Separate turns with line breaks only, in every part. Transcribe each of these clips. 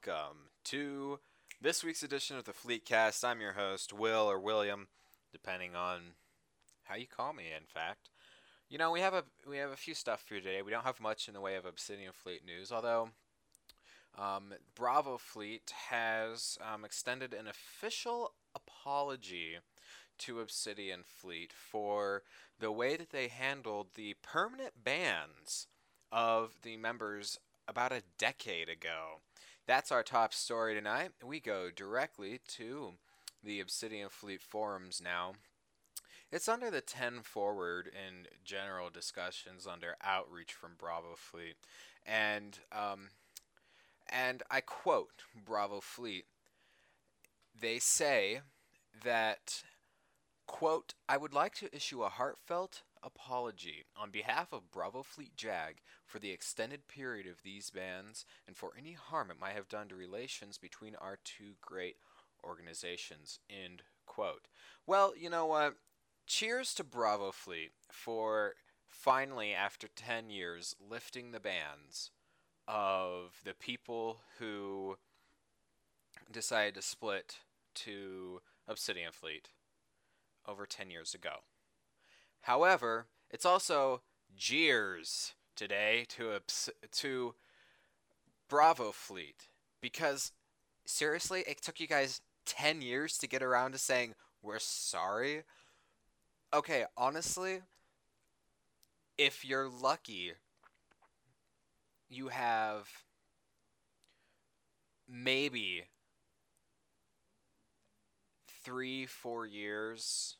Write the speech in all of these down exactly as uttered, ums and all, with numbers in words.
welcome to this week's edition of the Fleetcast. I'm your host, Will or William, depending on how you call me. In fact, you know we have a we have a few stuff for you today. We don't have much in the way of Obsidian Fleet news, although um, Bravo Fleet has um, extended an official apology to Obsidian Fleet for the way that they handled the permanent bans of the members about a decade ago. That's our top story tonight. We go directly to the Obsidian Fleet forums now. It's under the ten forward in general discussions under outreach from Bravo Fleet. And um, and I quote Bravo Fleet. They say that, quote, I would like to issue a heartfelt apology on behalf of Bravo Fleet JAG for the extended period of these bans and for any harm it might have done to relations between our two great organizations, end quote. Well, you know what? Cheers to Bravo Fleet for finally, after ten years, lifting the bans of the people who decided to split to Obsidian Fleet over ten years ago. However, it's also jeers today to to Bravo Fleet because seriously, it took you guys ten years to get around to saying we're sorry. Okay, honestly, if you're lucky, you have maybe three, four years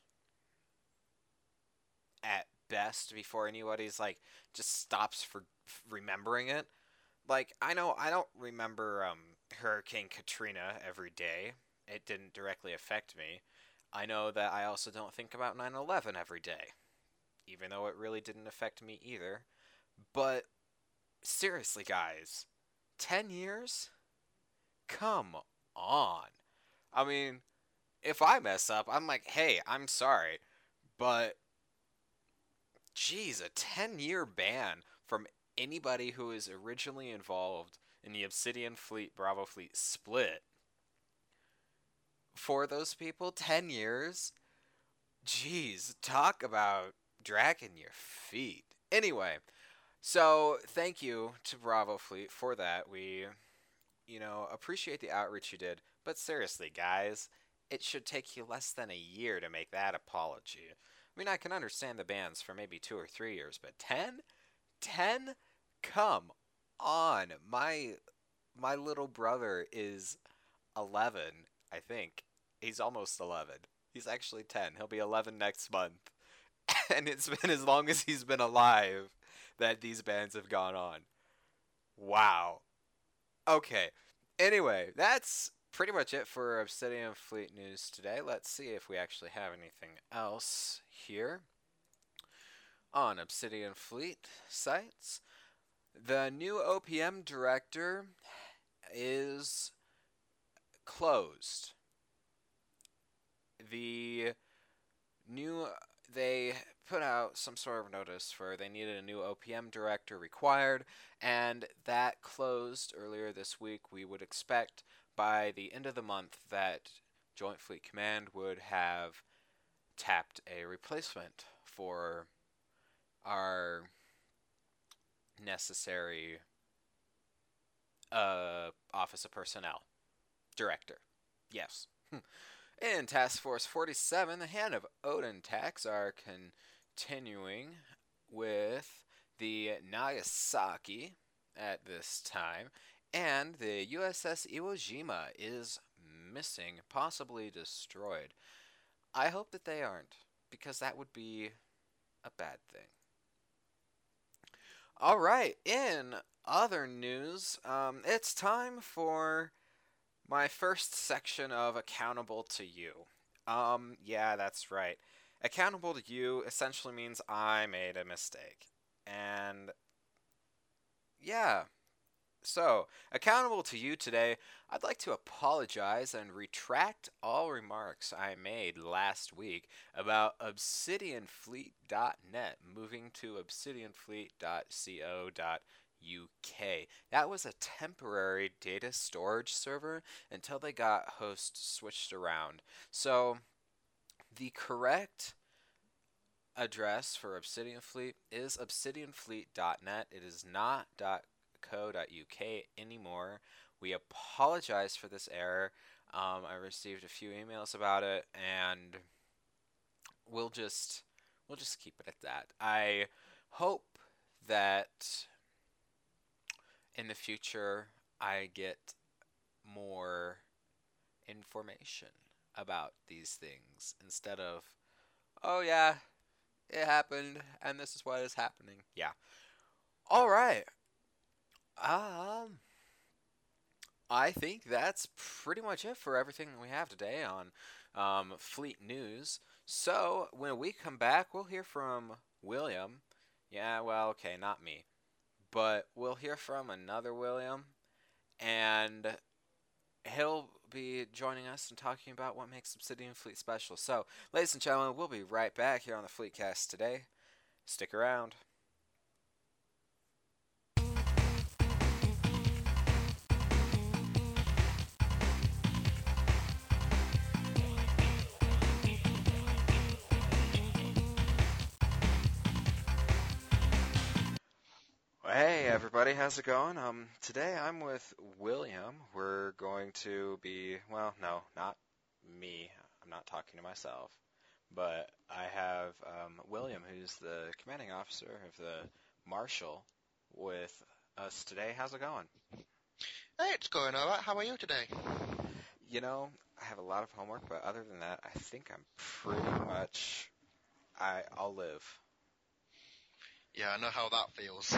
at best before anybody's like just stops for remembering it. Like I know I don't remember um, Hurricane Katrina every day. It didn't directly affect me. I know that I also don't think about nine eleven every day, even though it really didn't affect me either. But seriously, guys, ten years? Come on. I mean, if I mess up, I'm like, hey, I'm sorry. But geez, a ten year ban from anybody who is originally involved in the Obsidian Fleet Bravo Fleet split. For those people, ten years? Geez, talk about dragging your feet. Anyway, so thank you to Bravo Fleet for that. We, you know, appreciate the outreach you did. But seriously, guys, it should take you less than a year to make that apology. I mean, I can understand the bans for maybe two or three years, but ten? ten? Come on. My my little brother is eleven, I think. He's almost eleven. He's actually ten. He'll be eleven next month. And it's been as long as he's been alive that these bans have gone on. Wow. Okay. Anyway, that's pretty much it for Obsidian Fleet news today. Let's see if we actually have anything else here on Obsidian Fleet sites. The new O P M director is closed. The new they put out some sort of notice for they needed a new O P M director required, and that closed earlier this week. We would expect by the end of the month that Joint Fleet Command would have tapped a replacement for our necessary uh, Office of Personnel director. Yes. In Task Force forty-seven, the Hand of Odin attacks are continuing with the Nagasaki at this time, and the U S S Iwo Jima is missing, possibly destroyed. I hope that they aren't, because that would be a bad thing. All right, in other news, um, it's time for my first section of Accountable to You. Um, yeah, that's right. Accountable to You essentially means I made a mistake. And yeah, so, accountable to you today, I'd like to apologize and retract all remarks I made last week about obsidian fleet dot net moving to obsidian fleet dot co dot U K. That was a temporary data storage server until they got hosts switched around. So the correct address for Obsidian Fleet is obsidian fleet dot net. It is not .co.uk anymore. We apologize for this error. Um, I received a few emails about it, and we'll just we'll just keep it at that. I hope that in the future I get more information about these things instead of, oh yeah, it happened and this is what is happening. Yeah. All right. Um I think that's pretty much it for everything we have today on um, Fleet News. So, when we come back, we'll hear from William. Yeah, well, okay, not me. But we'll hear from another William, and he'll be joining us and talking about what makes Obsidian Fleet special. So, ladies and gentlemen, we'll be right back here on the Fleetcast today. Stick around. Hey everybody, how's it going? Um, today I'm with William. We're going to be, well, no, not me. I'm not talking to myself, but I have um, William, who's the commanding officer of the Marshal, with us today. How's it going?
Hey, it's going alright. How are you today?
You know, I have a lot of homework, but other than that, I think I'm pretty much, I, I'll live.
Yeah, I know how that feels.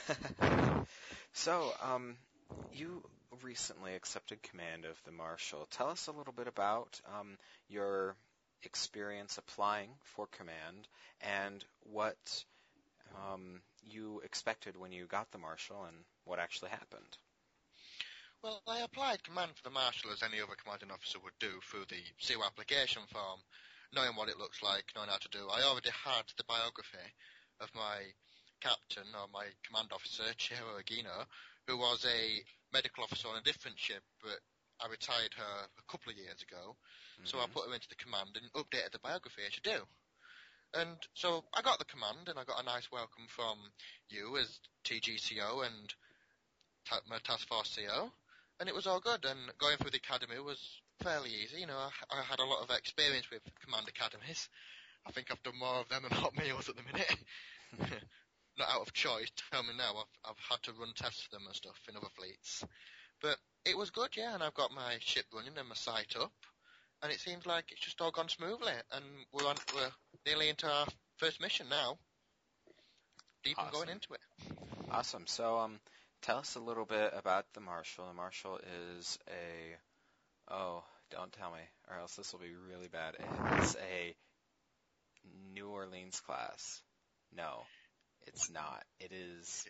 So, um, you recently accepted command of the Marshal. Tell us a little bit about um, your experience applying for command and what um, you expected when you got the Marshal and what actually happened.
Well, I applied command for the Marshal as any other commanding officer would do through the C O application form, knowing what it looks like, knowing how to do. I already had the biography of my captain, or my command officer, Chihiro Agino, who was a medical officer on a different ship, but I retired her a couple of years ago, mm-hmm. So I put her into the command and updated the biography as you do. And so I got the command, and I got a nice welcome from you as T G C O and ta- my Task Force C O, and it was all good, and going through the academy was fairly easy. You know, I, I had a lot of experience with command academies. I think I've done more of them than hot meals at the minute. Not out of choice, tell me now, I've, I've had to run tests for them and stuff in other fleets. But it was good, yeah, and I've got my ship running and my site up, and it seems like it's just all gone smoothly, and we're, on, we're nearly into our first mission now. Deep
Awesome.
and going into it.
Awesome. So, um, tell us a little bit about the Marshal. The Marshal is a, oh, don't tell me, or else this will be really bad. It's a New Orleans class. No, it's not. It is.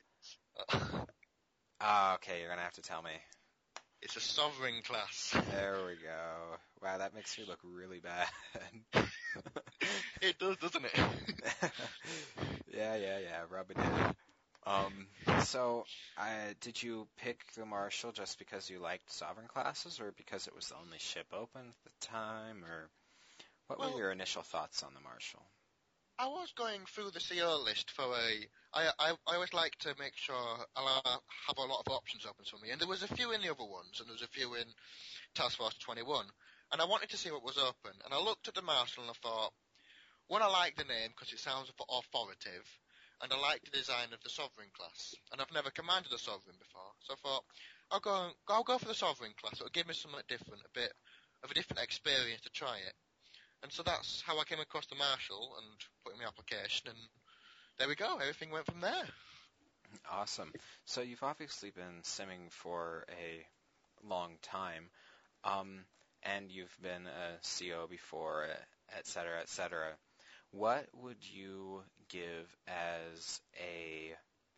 Ah, okay, you're gonna have to tell me.
It's a sovereign class.
There we go. Wow, that makes me look really bad.
It does, doesn't it?
yeah, yeah, yeah. Rub it in. Um, so, uh, did you pick the Marshal just because you liked sovereign classes, or because it was the only ship open at the time, or what
well,
were your initial thoughts on the Marshal?
I was going through the C O list for a. I, I, I always like to make sure I have a lot of options open for me, and there was a few in the other ones, and there was a few in Task Force twenty-one, and I wanted to see what was open, and I looked at the Marshal and I thought, one, I like the name because it sounds authoritative, and I like the design of the Sovereign class, and I've never commanded a Sovereign before, so I thought, I'll go, I'll go for the Sovereign class. It'll give me something different, a bit of a different experience to try it. And so that's how I came across the Marshal and put in my application, and there we go. Everything went from there.
Awesome. So you've obviously been simming for a long time, um, and you've been a C O before, et cetera, et cetera. What would you give as a,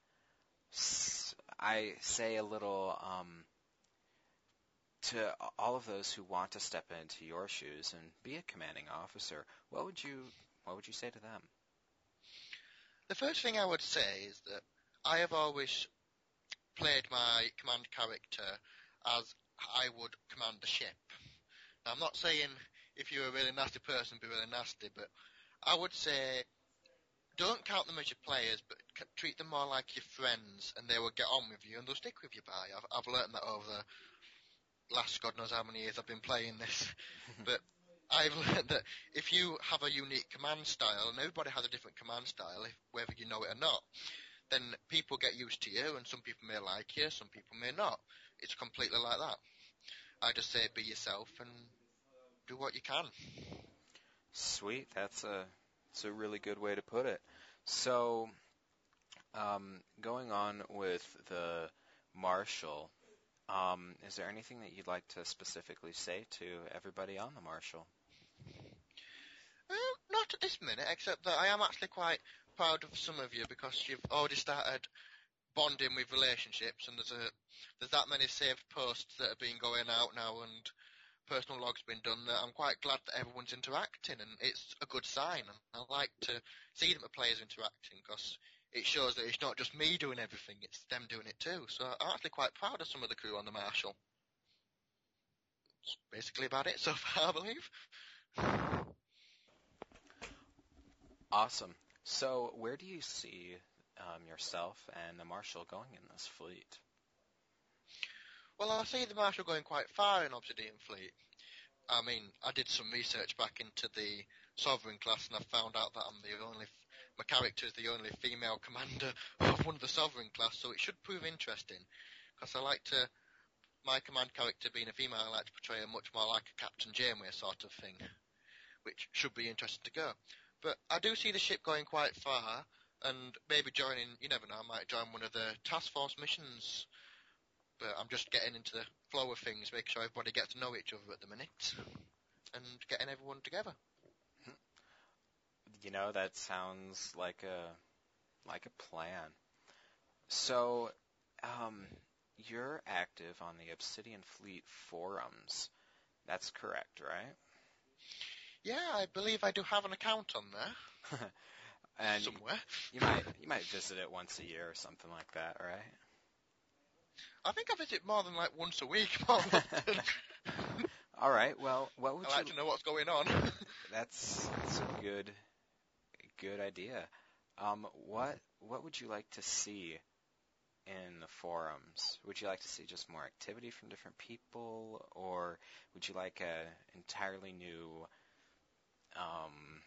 I say a little, um, to all of those who want to step into your shoes and be a commanding officer, what would you what would you say to them?
The first thing I would say is that I have always played my command character as I would command the ship. Now, I'm not saying if you're a really nasty person, be really nasty, but I would say don't count them as your players, but c- treat them more like your friends, and they will get on with you, and they'll stick with you by. I've, I've learned that over the last God knows how many years I've been playing this. But I've learned that if you have a unique command style, and everybody has a different command style, if, whether you know it or not, then people get used to you, and some people may like you, some people may not. It's completely like that. I just say be yourself and do what you can.
Sweet. That's a that's a really good way to put it. So, um, going on with the Marshal, um, is there anything that you'd like to specifically say to everybody on the Marshal?
Um, not at this minute, except that I am actually quite proud of some of you because you've already started bonding with relationships, and there's a there's that many saved posts that have been going out now, and personal logs been done. That I'm quite glad that everyone's interacting, and it's a good sign. And I like to see that the players interacting because it shows that it's not just me doing everything; it's them doing it too. So I'm actually quite proud of some of the crew on the Marshal. That's basically about it so far, I believe.
Awesome. So, where do you see um, yourself and the Marshal going in this fleet?
Well, I see the Marshal going quite far in Obsidian Fleet. I mean, I did some research back into the Sovereign class, and I found out that I'm the only, my character is the only female commander of one of the Sovereign class, so it should prove interesting. Because I like to, my command character being a female, I like to portray her much more like a Captain Janeway sort of thing, which should be interesting to go. But I do see the ship going quite far, and maybe joining, you never know, I might join one of the task force missions. But I'm just getting into the flow of things, making sure everybody gets to know each other at the minute, and getting everyone together.
You know, that sounds like a like a plan. So, um, you're active on the Obsidian Fleet forums. That's correct, right?
Yeah, I believe I do have an account on there.
And
somewhere.
You might you might visit it once a year or something like that, right?
I think I visit more than like once a week. More often.
All right. Well, what would
I like
you?
to know what's going on.
That's that's a good good idea. Um, what what would you like to see in the forums? Would you like to see just more activity from different people, or would you like a entirely new, um,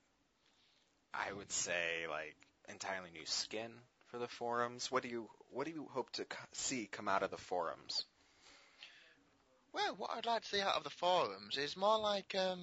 I would say like entirely new skin for the forums? What do you what do you hope to c- see come out of the forums?
Well, what I'd like to see out of the forums is more like um.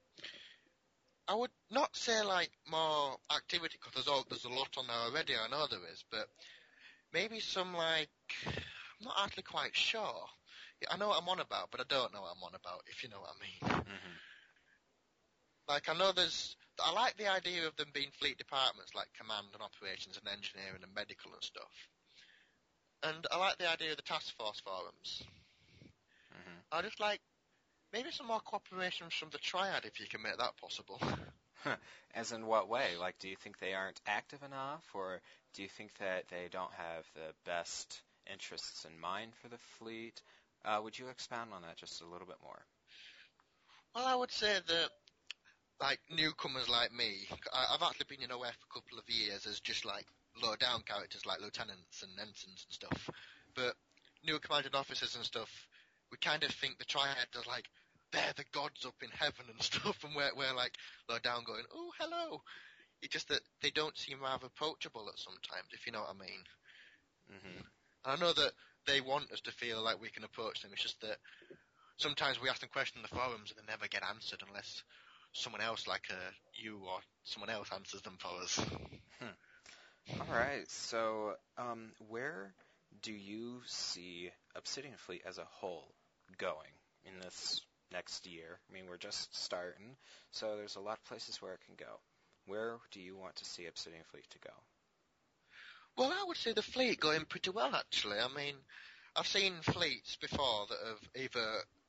I would not say like more activity because there's all, there's a lot on there already. I know there is, but maybe some like I'm not actually quite sure. Yeah, I know what I'm on about, but I don't know what I'm on about. If you know what I mean.
Mm-hmm.
Like I know there's. I like the idea of them being fleet departments like command and operations and engineering and medical and stuff. And I like the idea of the task force forums.
Mm-hmm.
I just like maybe some more cooperation from the Triad if you can make that possible.
As in what way? Like, do you think they aren't active enough, or do you think that they don't have the best interests in mind for the fleet? Uh, would you expound on that just a little bit more?
Well, I would say that, like, newcomers like me, I, I've actually been in O F for a couple of years as just, like, low-down characters like lieutenants and ensigns and stuff. But new commanding officers and stuff, we kind of think the Triad are, like, they're the gods up in heaven and stuff, and we're, we're like, low-down going, oh, hello. It's just that they don't seem rather approachable at some times, if you know what I mean.
Mm-hmm.
And I know that they want us to feel like we can approach them. It's just that sometimes we ask them questions in the forums and they never get answered unless someone else, like uh, you or someone else, answers them for us.
Hmm. All right. So, um, where do you see Obsidian Fleet as a whole going in this next year? I mean, we're just starting, so there's a lot of places where it can go. Where do you want to see Obsidian Fleet to go?
Well, I would say the fleet going pretty well, actually. I mean, I've seen fleets before that have either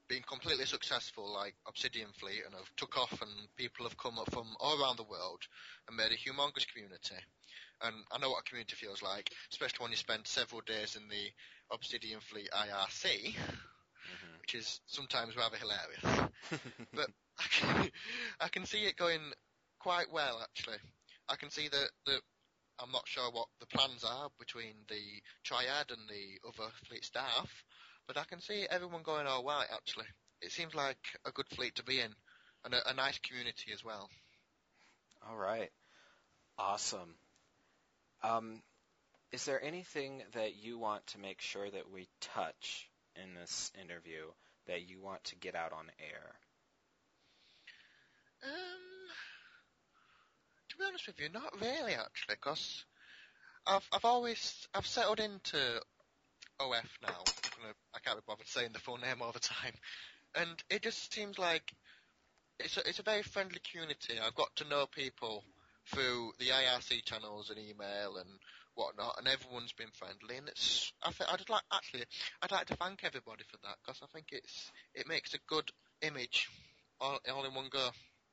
been completely successful, like Obsidian Fleet, and have took off, and people have come up from all around the world and made a humongous community. And I know what a community feels like, especially when you spend several days in the Obsidian Fleet I R C, mm-hmm. which is sometimes rather hilarious. But I can, I can see it going quite well, actually. I can see that, that I'm not sure what the plans are between the Triad and the other fleet staff, but I can see everyone going all right, actually. It seems like a good fleet to be in, and a, a nice community as well.
All right. Awesome. Um, is there anything that you want to make sure that we touch in this interview that you want to get out on air?
Um, to be honest with you, not really, actually, because I've I've always I've settled into O F now. I'm gonna, I can't be bothered saying the full name all the time, and it just seems like it's a, it's a very friendly community. I've got to know people through the I R C channels and email and whatnot, and everyone's been friendly. And it's I th- I'd like actually I'd like to thank everybody for that, because I think it's it makes a good image all, all in one go.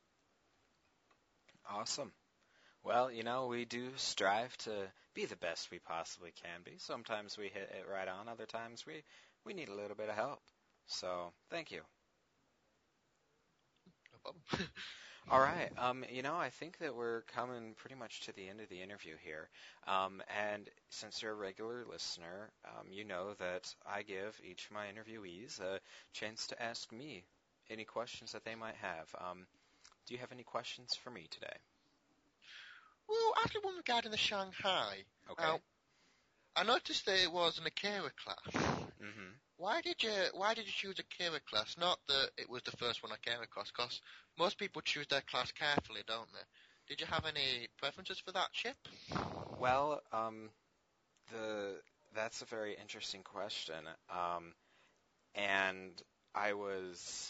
Awesome. Well, you know, we do strive to be the best we possibly can be. Sometimes we hit it right on. Other times we, we need a little bit of help. So, thank you.
No problem.
All right. Um, you know, I think that we're coming pretty much to the end of the interview here. Um, and since you're a regular listener, um, you know that I give each of my interviewees a chance to ask me any questions that they might have. Um, do you have any questions for me today?
Well, actually, one regarding the Shanghai.
Okay.
Now, I noticed that it was an Akira class.
Mm-hmm.
Why did you Why did you choose Akira class? Not that it was the first one I came across, because most people choose their class carefully, don't they? Did you have any preferences for that ship?
Well, um, the that's a very interesting question. Um, and I was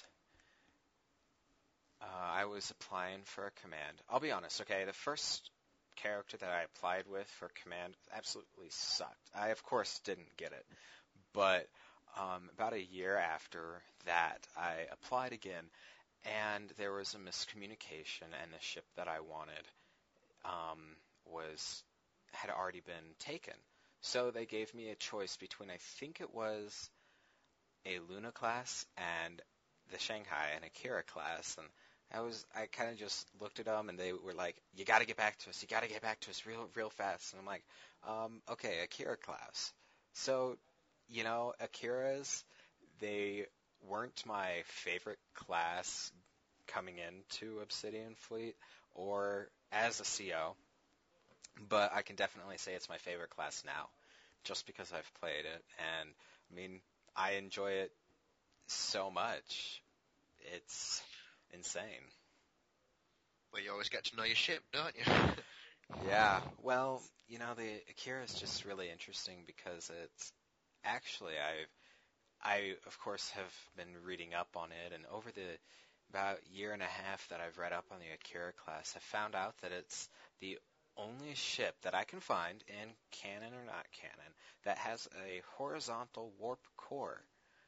uh, I was applying for a command. I'll be honest, okay? The first character that I applied with for command absolutely sucked. I, of course, didn't get it. But um, about a year after that, I applied again, and there was a miscommunication, and the ship that I wanted um, was had already been taken. So they gave me a choice between, I think it was a Luna class and the Shanghai and Akira class, and I was I kind of just looked at them, and they were like, "You got to get back to us. You got to get back to us real, real fast." And I'm like, um, "Okay, Akira class." So, you know, Akiras, they weren't my favorite class coming into Obsidian Fleet or as a C O, but I can definitely say it's my favorite class now, just because I've played it, and I mean, I enjoy it so much. It's insane.
Well, you always get to know your ship, don't you?
Yeah, well, you know, the Akira is just really interesting because it's actually I've I of course have been reading up on it, and over the about year and a half that I've read up on the Akira class, I've found out that it's the only ship that I can find in canon or not canon that has a horizontal warp core.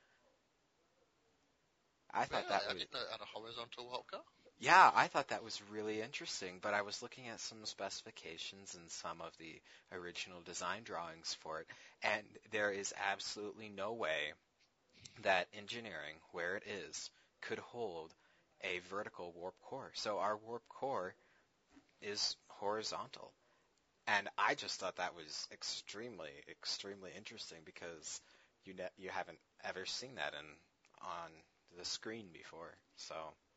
I thought
Really?
that
I
was
didn't know it had a horizontal walker.
Yeah, I thought that was really interesting, but I was looking at some specifications and some of the original design drawings for it, and there is absolutely no way that engineering, where it is, could hold a vertical warp core. So our warp core is horizontal. And I just thought that was extremely, extremely interesting because you ne- you haven't ever seen that in on the screen before. So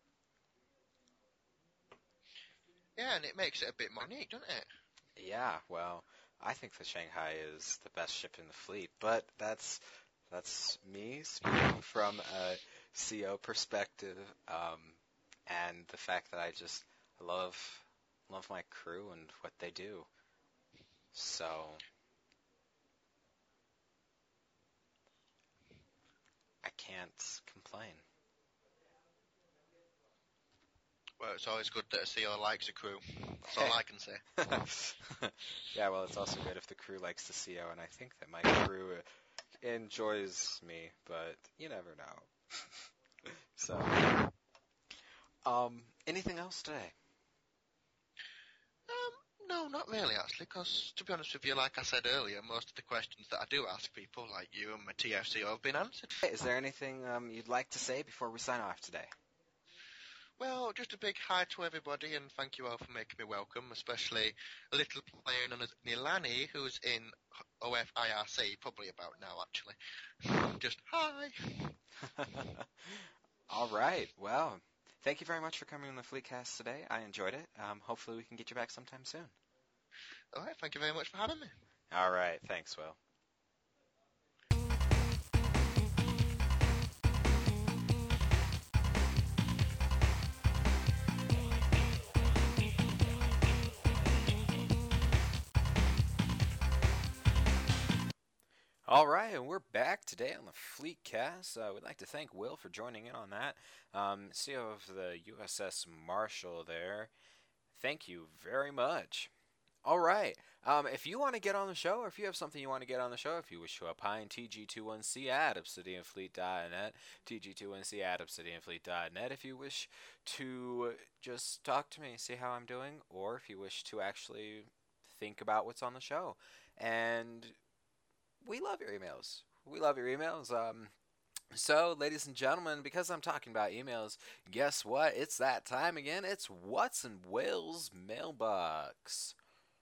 Yeah, and it makes it a bit more neat, doesn't it?
yeah, well, I think the Shanghai is the best ship in the fleet, but that's that's me speaking from a C O perspective, um, and the fact that I just love love my crew and what they do. So I can't complain.
Well, it's always good that a C O likes a crew. That's all I can say.
Yeah, well, it's also good if the crew likes the C O, and I think that my crew enjoys me, but you never know. So, um, anything else today?
Um, no, not really, actually, because, to be honest with you, like I said earlier, most of the questions that I do ask people, like you and my T F C O, have been answered.
Is there anything um, you'd like to say before we sign off today?
Well, just a big hi to everybody, and thank you all for making me welcome, especially a little player known as Nilani, who's in O F I R C, probably about now, actually. Just hi!
All right. Well, thank you very much for coming on the Fleetcast today. I enjoyed it. Um, hopefully we can get you back sometime soon.
All right, thank you very much for having me.
All right. Thanks, Will. All right, and we're back today on the Fleetcast. Uh, we'd like to thank Will for joining in on that. Um, C E O of the U S S Marshall there. Thank you very much. All right. Um, if you want to get on the show, or if you have something you want to get on the show, if you wish to opine, T G twenty-one C at obsidian fleet dot net, T G twenty-one C at obsidian fleet dot net. If you wish to just talk to me, see how I'm doing, or if you wish to actually think about what's on the show. And we love your emails. We love your emails. Um, so, ladies and gentlemen, because I'm talking about emails, guess what? It's that time again. It's What's in Will's Mailbox.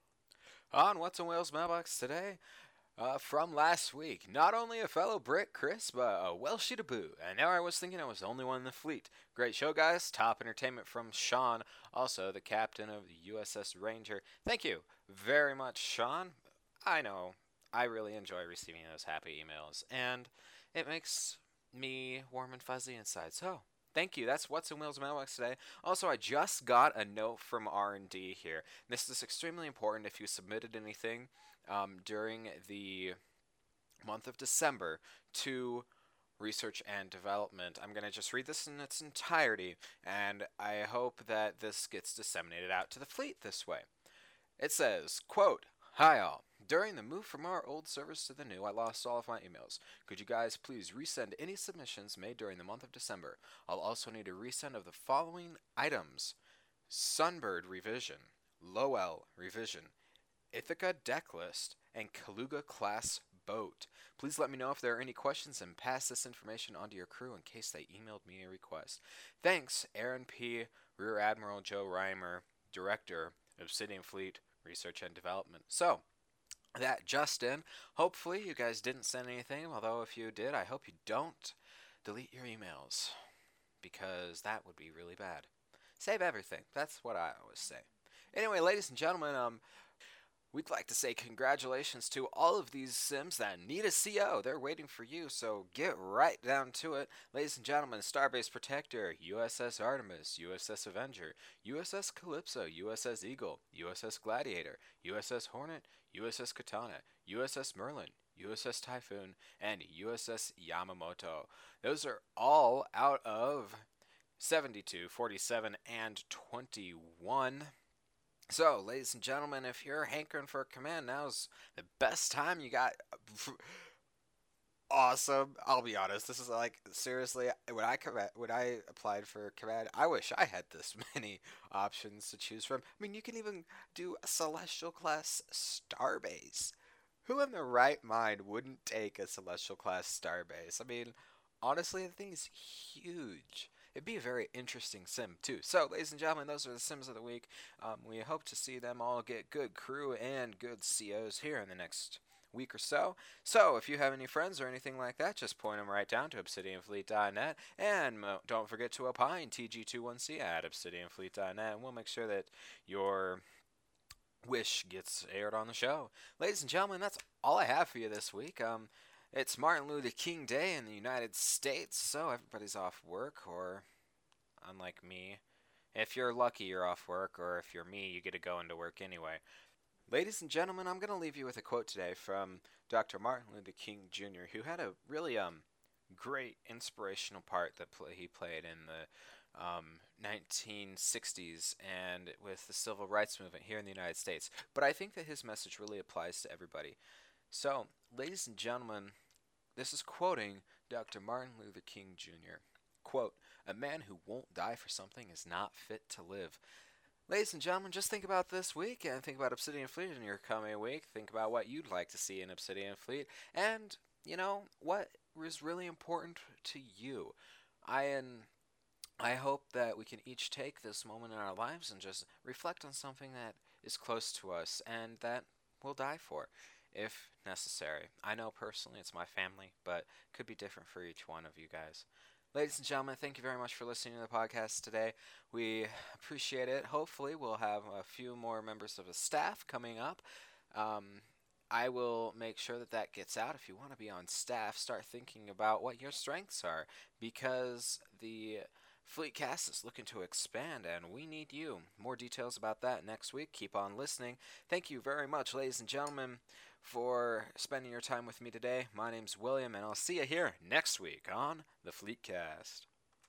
On What's in Will's Mailbox today, uh, from last week, not only a fellow Brit, Chris, but a Welshie to boot. And now I was thinking I was the only one in the fleet. Great show, guys. Top entertainment from Sean, also the captain of the U S S Ranger. Thank you very much, Sean. I know I really enjoy receiving those happy emails, and it makes me warm and fuzzy inside. So, thank you. That's What's in Will's Mailbox today. Also, I just got a note from R and D here. This is extremely important if you submitted anything um, during the month of December to research and development. I'm going to just read this in its entirety, and I hope that this gets disseminated out to the fleet this way. It says, quote, "Hi all. During the move from our old service to the new, I lost all of my emails. Could you guys please resend any submissions made during the month of December? I'll also need a resend of the following items: Sunbird revision, Lowell revision, Ithaca deck list, and Kaluga class boat. Please let me know if there are any questions and pass this information on to your crew in case they emailed me a request. Thanks, Aaron P., Rear Admiral Joe Reimer, Director, Obsidian Fleet Research and Development." So, that just in. Hopefully you guys didn't send anything, although if you did, I hope you don't delete your emails, because that would be really bad. Save everything. That's what I always say. Anyway, ladies and gentlemen, um, we'd like to say congratulations to all of these Sims that need a C O. They're waiting for you, so get right down to it. Ladies and gentlemen, Starbase Protector, U S S Artemis, U S S Avenger, U S S Calypso, U S S Eagle, U S S Gladiator, U S S Hornet, U S S Katana, U S S Merlin, U S S Typhoon, and U S S Yamamoto. Those are all out of seventy-two, forty-seven, and twenty-one. So, ladies and gentlemen, if you're hankering for a command, now's the best time. You got awesome. I'll be honest. This is like, seriously, when I command, when I applied for command, I wish I had this many options to choose from. I mean, you can even do a Celestial class Starbase. Who in their right mind wouldn't take a Celestial class Starbase? I mean, honestly, the thing is huge. It'd be a very interesting sim, too. So, ladies and gentlemen, those are the Sims of the week. Um, we hope to see them all get good crew and good C Os here in the next week or so. So, if you have any friends or anything like that, just point them right down to obsidian fleet dot net. And uh, don't forget to opine T G twenty-one C at obsidian fleet dot net. And we'll make sure that your wish gets aired on the show. Ladies and gentlemen, that's all I have for you this week. Um... It's Martin Luther King Day in the United States, so everybody's off work, or unlike me, if you're lucky you're off work, or if you're me, you get to go into work anyway. Ladies and gentlemen, I'm going to leave you with a quote today from Doctor Martin Luther King Junior, who had a really um great inspirational part that play, he played in the um, nineteen sixties and with the civil rights movement here in the United States. But I think that his message really applies to everybody. So, ladies and gentlemen, this is quoting Doctor Martin Luther King Junior Quote, a man who won't die for something is not fit to live. Ladies and gentlemen, just think about this week and think about Obsidian Fleet in your coming week. Think about what you'd like to see in Obsidian Fleet and, you know, what is really important to you. I and I hope that we can each take this moment in our lives and just reflect on something that is close to us and that we'll die for, if necessary. I know personally it's my family, but it could be different for each one of you guys. Ladies and gentlemen, thank you very much for listening to the podcast today. We appreciate it. Hopefully, we'll have a few more members of the staff coming up. Um, I will make sure that that gets out. If you want to be on staff, start thinking about what your strengths are, because the Fleetcast is looking to expand, and we need you. More details about that next week. Keep on listening. Thank you very much, ladies and gentlemen, for spending your time with me today. My name's William, and I'll see you here next week on the Fleetcast.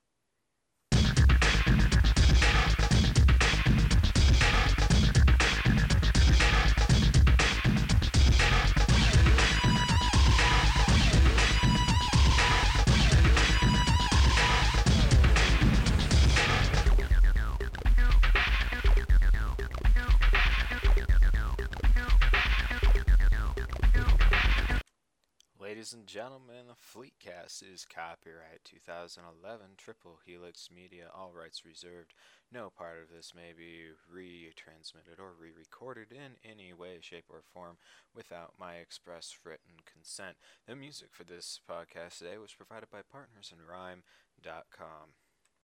Ladies and gentlemen, the Fleetcast is copyright two thousand eleven Triple Helix Media, all rights reserved. No part of this may be retransmitted or re-recorded in any way, shape, or form without my express written consent. The music for this podcast today was provided by partners in rhyme dot com.